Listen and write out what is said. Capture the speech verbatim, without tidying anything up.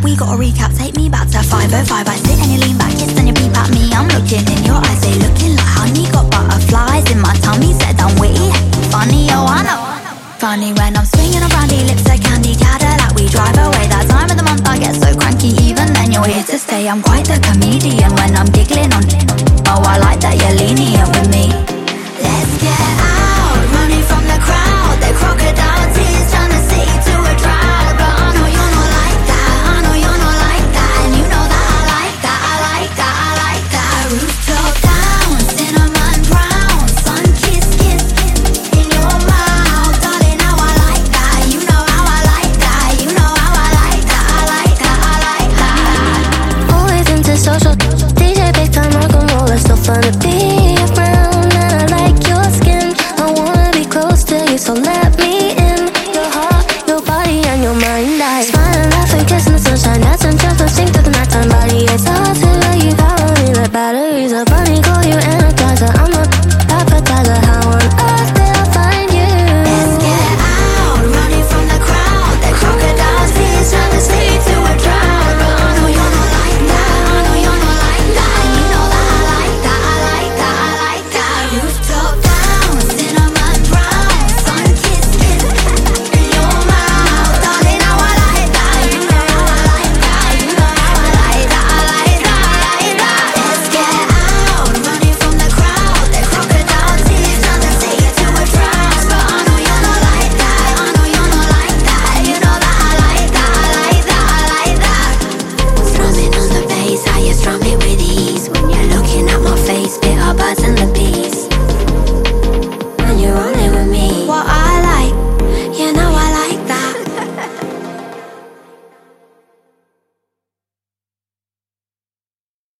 we got a recap. Take me back to five oh five. I sit and you lean back, kiss and you peep at me. I'm looking in your eyes, they looking like honey. Got butterflies in my tummy, said I'm witty. Funny, oh I know. Funny when I'm swinging around, your lips are candy Cadillac. We drive away, that time of the month I get so cranky. Even then you're here to stay, I'm quite the comedian when I'm giggling on. Oh, I like that you're lenient with me. Let's get